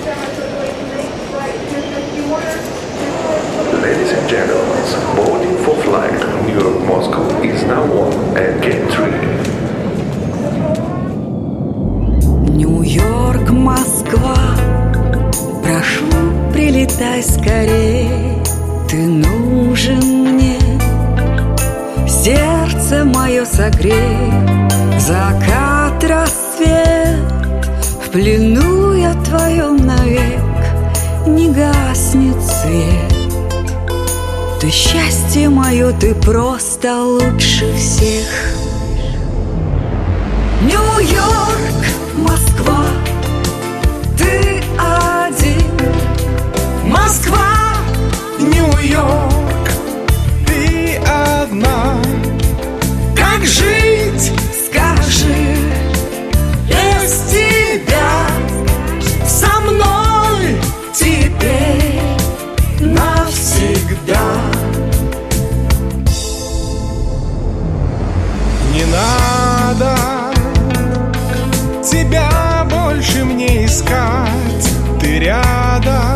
Ladies and gentlemen, boarding for flight New York-Moscow is now on at gate 3. Нью-Йорк, Москва, прошу, прилетай скорей. Ты нужен мне, сердце мое согрей. Закат, рассвет, в плену я твоем навек. Не гаснет свет. Ты счастье мое, ты просто лучше всех. Нью-Йорк, Москва, ты один. Москва, Нью-Йорк, ты одна. Как жить, Скажи, без тебя? Со мной теперь навсегда. Не надо тебя больше мне искать. Ты рядом,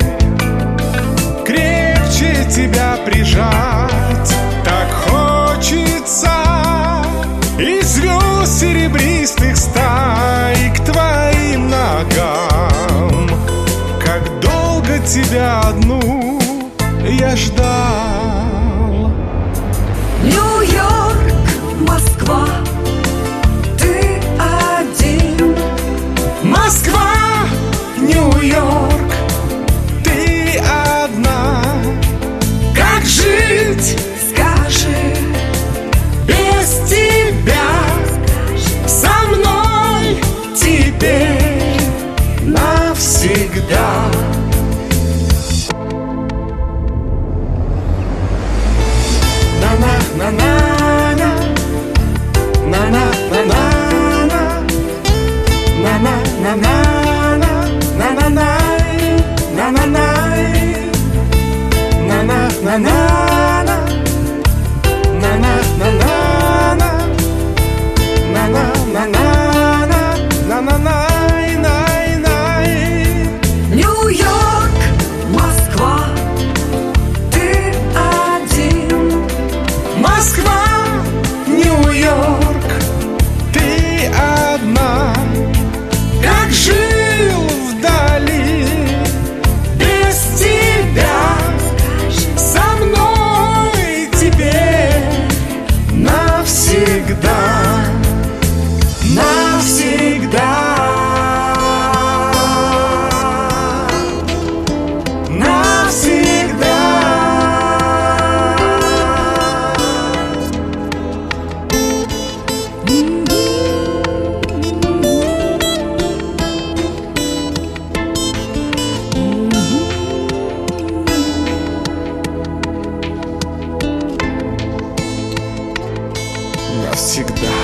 крепче тебя прижать. Так хочется и звезд серебристых стай к твоим ногам. Как долго тебя одну я ждал. Нью-Йорк, Москва, ты один. Москва, Нью-Йорк, ты одна. Как жить, Скажи, без тебя? Со мной теперь навсегда. На-на-на-на-на, на-на-на-на-на, на-на-на-на-на, на-на-най, на-на-най, на-на-на-на-на, на-на-на-на-на, на-на-на-на-на, на-на-най-най-най. Нью-Йорк, Москва, ты один. Москва, Нью-Йорк, ты одна. Как жил вдали без тебя? Со мной теперь навсегда. Навсегда. Навсегда. Навсегда.